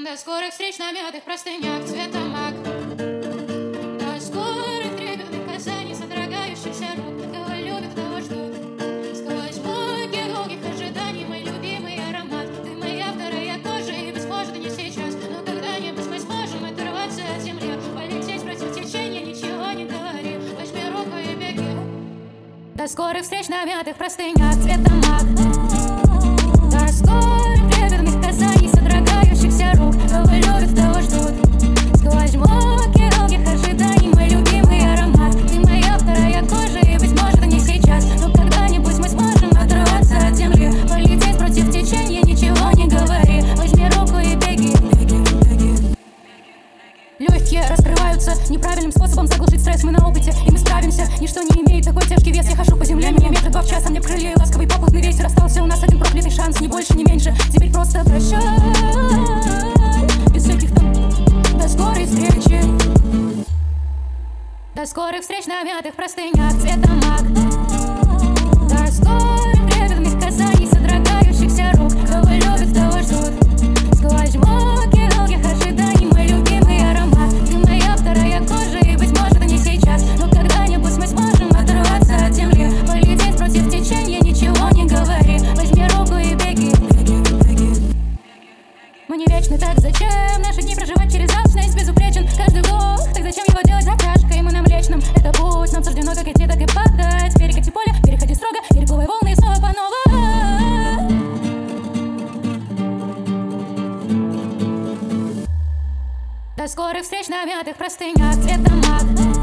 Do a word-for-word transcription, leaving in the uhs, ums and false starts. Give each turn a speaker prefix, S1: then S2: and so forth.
S1: До скорых встреч на мятых простынях цвета мак. До скорых трепетных касаний, содрогающихся рук. Кого любят, кого ждут. Сквозь муки долгих ожиданий мой любимый аромат. Ты моя вторая кожа, и быть может не сейчас, но когда-нибудь мы сможем оторваться от земли, полететь против течения, ничего не говори. Возьми руку и беги. До скорых встреч на мятых простынях цвета мак. До скорых трепетных касаний, содрогающихся рук. Кого любят, того ждут. Сквозь муки долгих ожиданий мой любимый аромат. Ты моя вторая кожа, и быть может не сейчас, но когда-нибудь мы сможем оторваться от земли, полететь против течения, ничего не говори. Возьми руку и беги. Легкие раскрываются неправильным способом заглушить стресс. Мы на опыте, и мы справимся. Ничто не имеет такой тяжкий вес. Я хожу по земле миллиметра два в час, а мне крылья и ласковый попутный ветер. Остался у нас один проклятый шанс, ни больше, ни меньше. Теперь просто прощай, без всяких там до скорой встречи. До скорых встреч на мятых простынях цвета мак. До скорых трепетных касаний, содрогающихся рук. Кого любят, того ждут. Сквозь муки долгих ожиданий мой любимый аромат. Ты моя вторая кожа, и быть может не сейчас, но когда-нибудь мы сможем оторваться от земли, полететь против течения, ничего не говори. Возьми руку и беги. Мы не вечны, так зачем наши дни проживать через алчность? Безупречен каждый вдох, так зачем его делать затяжкой? Мы на Млечном, это путь, нам суждено как идти, так и падать. Перекати поле, переходи строго, переплывай волны и снова по новой. До скорых встреч на мятых простынях цвета мак.